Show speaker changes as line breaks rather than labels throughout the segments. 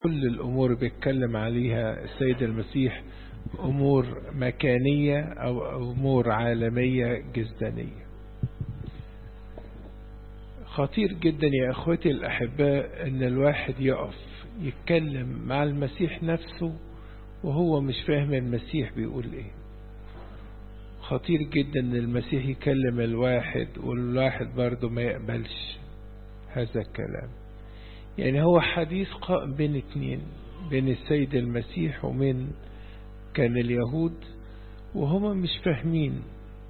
كل الأمور بيتكلم عليها السيد المسيح أمور مكانية أو أمور عالمية جسدانية. خطير جدا يا أخوتي الأحباء أن الواحد يقف يتكلم مع المسيح نفسه وهو مش فاهم المسيح بيقول إيه. خطير جدا أن المسيح يكلم الواحد والواحد برضه ما يقبلش هذا الكلام. يعني هو حديث قائم بين اتنين، بين السيد المسيح ومن كان اليهود وهم مش فاهمين،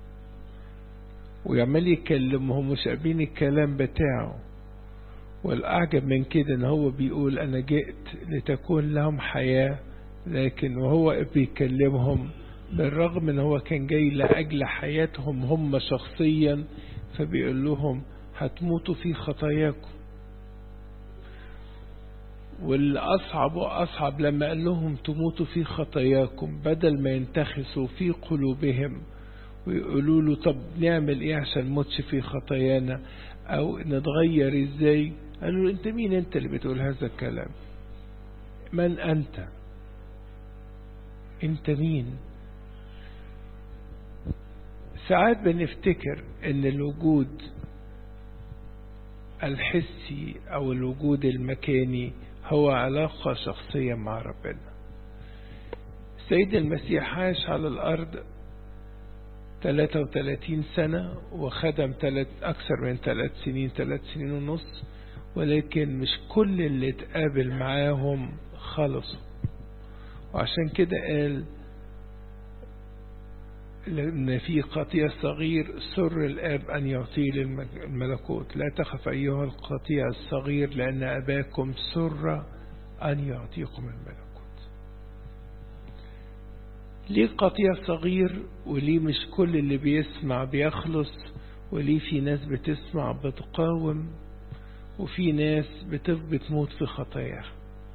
ويعمل يكلمهم مش قابلين الكلام بتاعه. والأعجب من كده ان هو بيقول أنا جئت لتكون لهم حياة، لكن وهو بيكلمهم بالرغم ان هو كان جاي لأجل حياتهم هم شخصيا، فبيقول لهم هتموتوا في خطاياكم. والأصعب وأصعب لما قال لهم تموتوا في خطاياكم، بدل ما ينتخسوا في قلوبهم ويقولوا له طب نعمل ايه عشان نموتش في خطايانا او نتغير ازاي، قالوا له انت مين انت اللي بتقول هذا الكلام؟ من انت؟ انت مين؟ ساعات بنفتكر ان الوجود الحسي او الوجود المكاني هو علاقة شخصية مع ربنا. السيد المسيح عاش على الارض 33 سنة وخدم أكثر من 3 سنين ونص، ولكن مش كل اللي اتقابل معاهم خلصوا. وعشان كده قال لأن في قطيع صغير سر الآب أن يعطيه للملكوت، لا تخف أيها القطيع الصغير لأن أباكم سر أن يعطيكم الملكوت. ليه قطيع صغير؟ وليه مش كل اللي بيسمع بيخلص؟ وليه في ناس بتسمع بتقاوم وفي ناس بتموت في خطاياها؟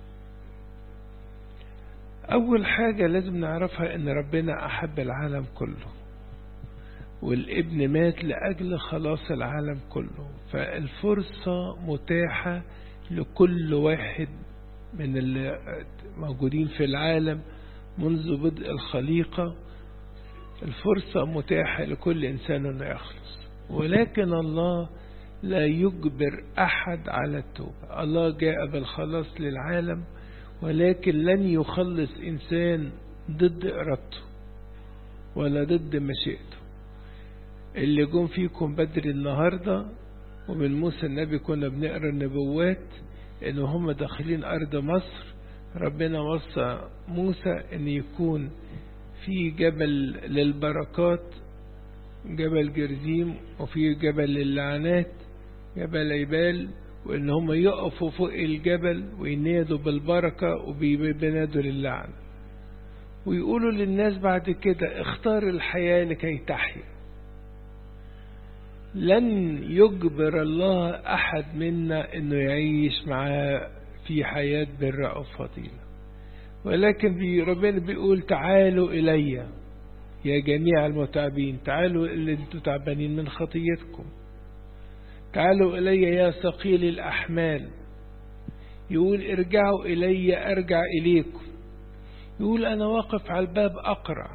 أول حاجة لازم نعرفها إن ربنا أحب العالم كله، والابن مات لأجل خلاص العالم كله. فالفرصة متاحة لكل واحد من اللي موجودين في العالم منذ بدء الخليقة. الفرصة متاحة لكل إنسان أن يخلص، ولكن الله لا يجبر أحد على التوبة. الله جاء بالخلاص للعالم، ولكن لن يخلص إنسان ضد إرادته ولا ضد مشيئته. اللي جم فيكم بدر النهاردة ومن موسى النبي كنا بنقرأ النبوات إن هم داخلين أرض مصر. ربنا وصى موسى ان يكون في جبل للبركات جبل جرزيم، وفي جبل للعنات جبل عبال، وان هم يقفوا فوق الجبل وينادوا بالبركة وبينادوا للعنة، ويقولوا للناس بعد كده اختار الحياة لكي تحيا. لن يجبر الله احد منا انه يعيش معاه في حياة بر أو فضيلة، ولكن ربنا بيقول تعالوا إلي يا جميع المتعبين، تعالوا اللي انتوا تعبانين من خطيتكم، تعالوا إلي يا ثقيل الأحمال. يقول ارجعوا إلي أرجع إليكم. يقول أنا واقف على الباب أقرع.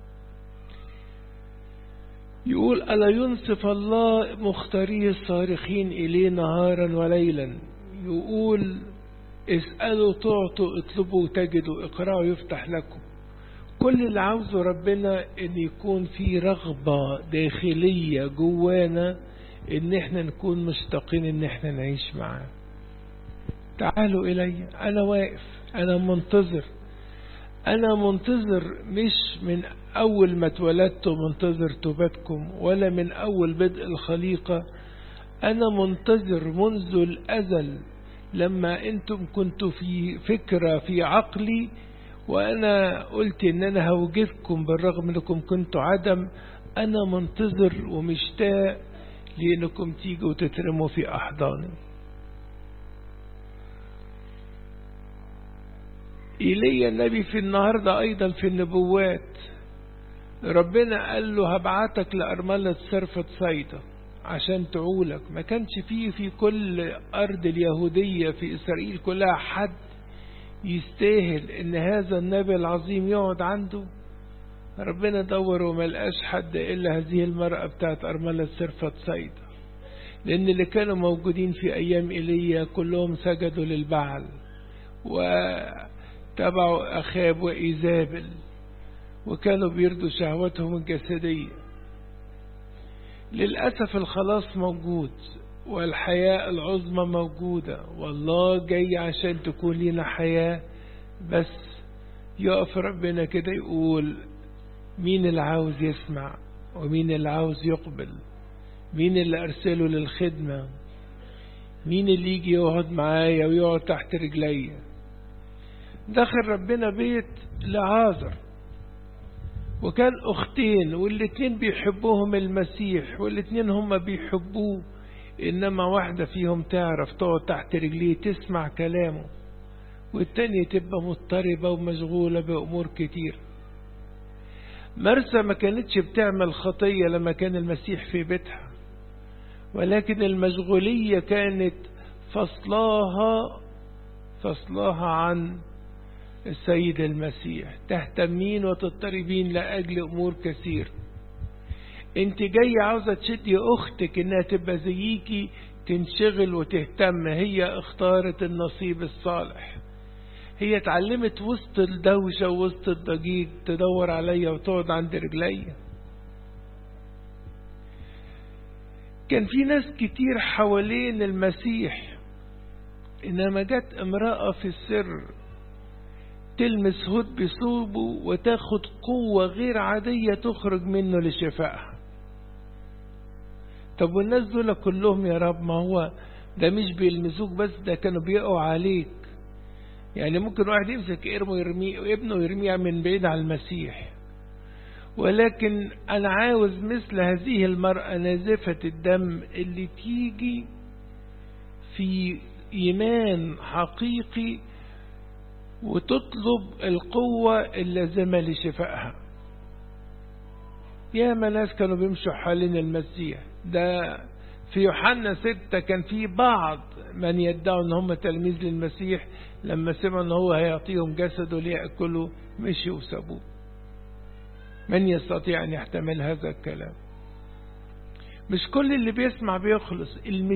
يقول ألا ينصف الله مختاريه الصارخين إليه نهارا وليلا. يقول اسألوا تعطوا، اطلبوا تجدوا، اقرأوا يفتح لكم. كل اللي عاوزه ربنا ان يكون في رغبة داخلية جوانا ان احنا نكون مشتاقين ان احنا نعيش معاه. تعالوا الي، انا واقف، انا منتظر. انا منتظر مش من اول ما اتولدت منتظر توبتكم، ولا من اول بدء الخليقة. انا منتظر منذ الازل، لما انتم كنتوا في فكرة في عقلي وانا قلت ان انا هوجدكم بالرغم انكم كنتوا عدم. انا منتظر ومشتاق لانكم تيجوا وتترموا في احضاني. إيليا النبي في النهاردة ايضا في النبوات ربنا قال له هبعتك لأرملة سرفة صيدا عشان تعولك. ما كانش فيه في كل أرض اليهودية في إسرائيل كلها حد يستاهل ان هذا النبي العظيم يقعد عنده؟ ربنا دور وما لقاش حد إلا هذه المرأة بتاعت أرملة صرفة صيدا، لأن اللي كانوا موجودين في أيام إيليا كلهم سجدوا للبعل وتبعوا أخاب وإيزابل وكانوا بيرضوا شهوتهم الجسدية. للأسف الخلاص موجود والحياة العظمى موجودة، والله جاي عشان تكون لنا حياة، بس يقف ربنا كده يقول مين اللي عاوز يسمع ومين اللي عاوز يقبل، مين اللي أرسله للخدمة، مين اللي يجي يقعد معايا ويقعد تحت رجليا. دخل ربنا بيت لعازر وكان أختين والاتنين بيحبوهم المسيح والاتنين هم بيحبوه، إنما واحدة فيهم تعرف تقعد تحت رجليه تسمع كلامه، والتانية تبقى مضطربة ومشغولة بأمور كتير. مرسى ما كانتش بتعمل خطية لما كان المسيح في بيتها، ولكن المشغولية كانت فصلاها عن السيد المسيح. تهتمين وتضطربين لأجل أمور كثير. انت جاي عاوزة تشدي أختك انها تبقى زيكي تنشغل وتهتم. هي اختارت النصيب الصالح، هي اتعلمت وسط الدوشة ووسط الضجيج تدور عليا وتقعد عند رجليا. كان في ناس كتير حوالين المسيح، إنما جت امرأة في السر تلمس هود بصوبه وتاخد قوة غير عادية تخرج منه لشفائها. طب والناس دول كلهم يا رب، ما هو ده مش بيلمسوك بس، ده كانوا بيقعوا عليك. يعني ممكن واحد يمسك ابنه يرميه من بعيد على المسيح، ولكن أنا عاوز مثل هذه المرأة نازفة الدم اللي تيجي في إيمان حقيقي وتطلب القوة اللازمة لشفائها. يا ناس كانوا بيمشوا حوالين المسيح. ده في يوحنا 6 كان في بعض من يدعوا ان هم تلميذ للمسيح، لما سمعوا ان هو هيعطيهم جسده ليأكلوا مشوا وسابوه. من يستطيع ان يحتمل هذا الكلام؟ مش كل اللي بيسمع بيخلص.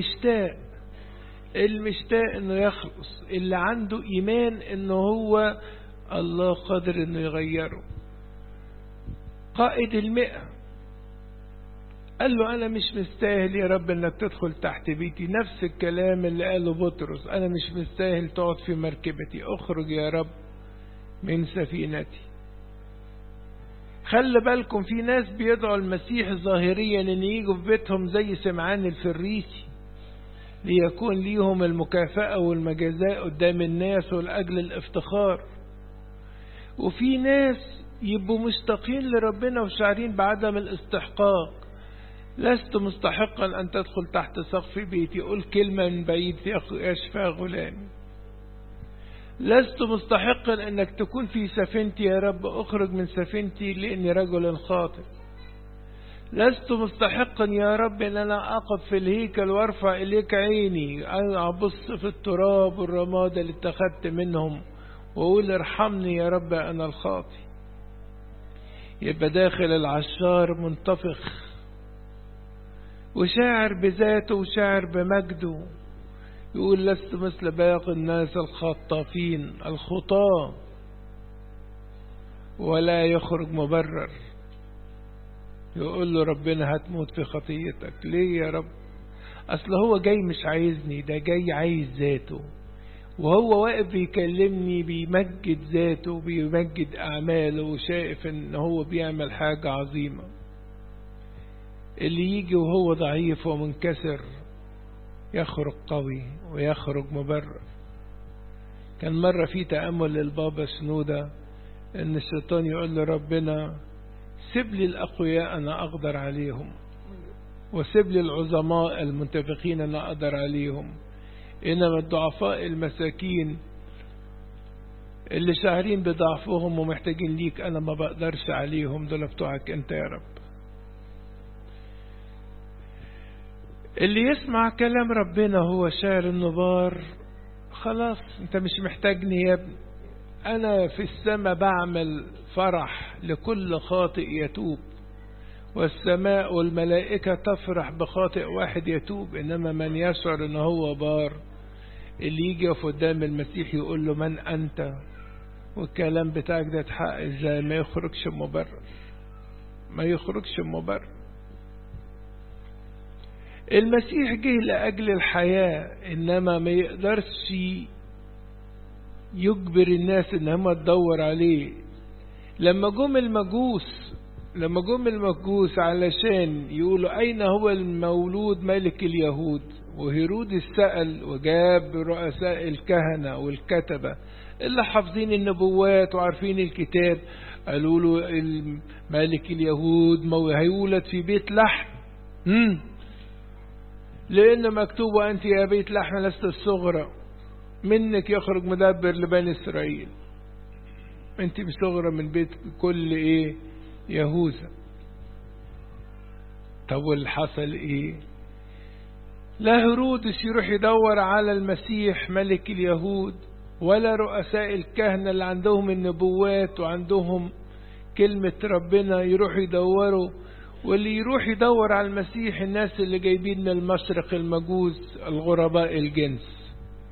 المشتاق انه يخلص، اللي عنده ايمان انه هو الله قادر انه يغيره. قائد 100 قال له أنا مش مستاهل يا رب أنك تدخل تحت بيتي. نفس الكلام اللي قاله بطرس، أنا مش مستاهل تقعد في مركبتي، أخرج يا رب من سفينتي. خلي بالكم في ناس بيدعوا المسيح ظاهريا أن ييجوا في بيتهم زي سمعان الفريسي ليكون ليهم المكافأة والمجازاء قدام الناس ولأجل الافتخار. وفي ناس يبقوا مشتاقين لربنا وشعرين بعدم الاستحقاق. لست مستحقا أن تدخل تحت سقف بيتي، قل كلمة من بعيد يشفى غلامي. لست مستحقا أنك تكون في سفينتي يا رب، أخرج من سفينتي لأني رجل خاطئ. لست مستحقا يا رب أن أنا أقف في الهيكل وارفع إليك عيني، أنا أبص في التراب والرماد اللي اتخذت منهم وأقول ارحمني يا رب أنا الخاطئ. يبقى داخل العشار منتفخ وشاعر بذاته وشاعر بمجده، يقول لست مثل باقي الناس الخطافين الخطاة، ولا يخرج مبرر. يقول له ربنا هتموت في خطيتك. ليه يا رب؟ أصل هو جاي مش عايزني، ده جاي عايز ذاته، وهو واقف بيكلمني بيمجد ذاته بيمجد أعماله وشايف إن هو بيعمل حاجة عظيمة. اللي يجي وهو ضعيف ومنكسر يخرج قوي ويخرج مبرر. كان مرة في تأمل للبابا شنودة إن الشيطان يقول لربنا سيب لي الأقوياء أنا أقدر عليهم، وسيب لي العظماء المنتفقين أنا أقدر عليهم، إنما الضعفاء المساكين اللي شاعرين بضعفهم ومحتاجين ليك أنا ما بقدرش عليهم، دول بتوعك أنت يا رب. اللي يسمع كلام ربنا هو شاعر النبار، خلاص انت مش محتاجني يا ابني، أنا في السماء بعمل فرح لكل خاطئ يتوب، والسماء والملائكة تفرح بخاطئ واحد يتوب، إنما من يشعر إن هو بار اللي يجي يقف قدام المسيح يقول له من أنت، والكلام بتاعك ده اتحقق ازاي؟ ما يخرجش مبرر، ما يخرجش مبرر. المسيح جه لأجل الحياة، إنما ما يقدرش يجبر الناس إن هم تدور عليه. لما جم المجوس علشان يقولوا أين هو المولود ملك اليهود، وهيرودس سأل وجاب رؤساء الكهنة والكتبة اللي حافظين النبوات وعارفين الكتاب، قالوا له ملك اليهود هيولد في بيت لحم، لأن مكتوب أنت يا بيت لحم لست الصغرى، منك يخرج مدبر لبني إسرائيل، أنت بصغرى من بيت كل يهوذا. طب واللي حصل لا هيرودس يروح يدور على المسيح ملك اليهود، ولا رؤساء الكهنة اللي عندهم النبوات وعندهم كلمة ربنا يروح يدوروا، واللي يروح يدور على المسيح الناس اللي جايبين من المشرق المجوس الغرباء الجنس.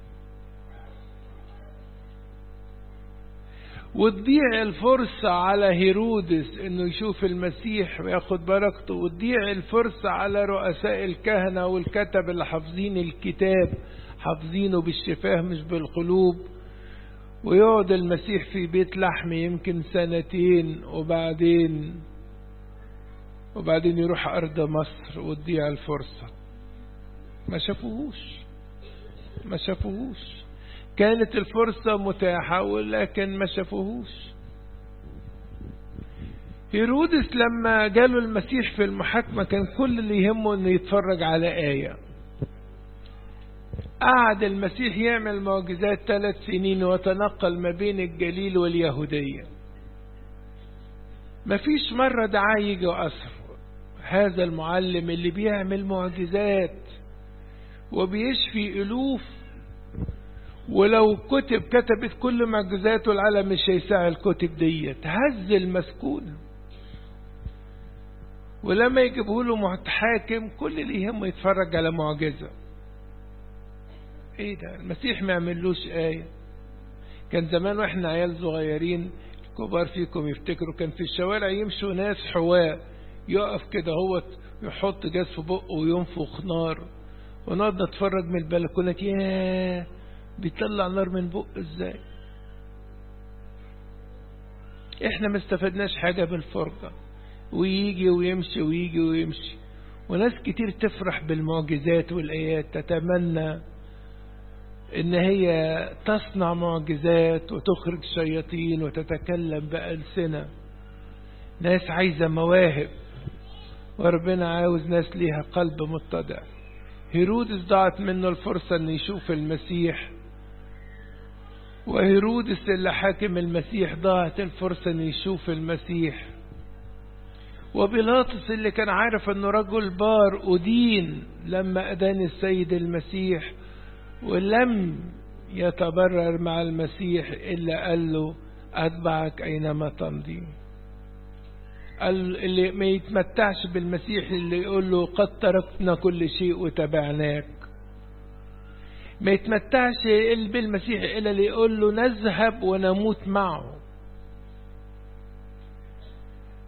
وتضيع الفرصة على هيرودس انه يشوف المسيح وياخد بركته، وتضيع الفرصة على رؤساء الكهنة والكتب اللي حافظين الكتاب، حافظينه بالشفاه مش بالقلوب، ويقعد المسيح في بيت لحم يمكن 2 وبعدين يروح أرض مصر وتضيع الفرصة. ما شافوهوش. كانت الفرصة متاحة ولكن ما شافوهوش. هيرودس لما جاله المسيح في المحاكمة كان كل اللي يهمه انه يتفرج على آية. قعد المسيح يعمل معجزات 3 سنين وتنقل ما بين الجليل واليهودية، ما فيش مرة دعاه يجي وأسر هذا المعلم اللي بيعمل معجزات وبيشفي ألوف، ولو كتبت كل معجزاته العالم مش هيساع الكتب ديت، هز المسكونة. ولما يجيبه له متحاكم كل اللي يهمه يتفرج على معجزة. ده المسيح ما يعملوش آية. كان زمان واحنا عيال صغيرين، الكبار فيكم يفتكروا، كان في الشوارع يمشوا ناس حواء، يقف كده هو يحط جاز في بقه وينفخ نار، ونقعد نتفرج من البلكونة، ياه بيطلع نار من بقه ازاي. احنا ما استفدناش حاجة بالفرجة، ويجي ويمشي. وناس كتير تفرح بالمعجزات والآيات، تتمنى ان هي تصنع معجزات وتخرج شياطين وتتكلم بألسنة. ناس عايزة مواهب، وربنا عاوز ناس ليها قلب متضع. هيرودس ضاعت منه الفرصة ان يشوف المسيح، وهيرودس اللي حاكم المسيح ضاعت الفرصة ان يشوف المسيح. وبيلاطس اللي كان عارف انه رجل بار أدين لما أدان السيد المسيح، ولم يتبرر مع المسيح إلا قال له أتبعك أينما تمضي. اللي ما يتمتعش بالمسيح اللي يقول له قد تركنا كل شيء وتبعناك. ما يتمتعش بالمسيح إلا اللي يقول له نذهب ونموت معه.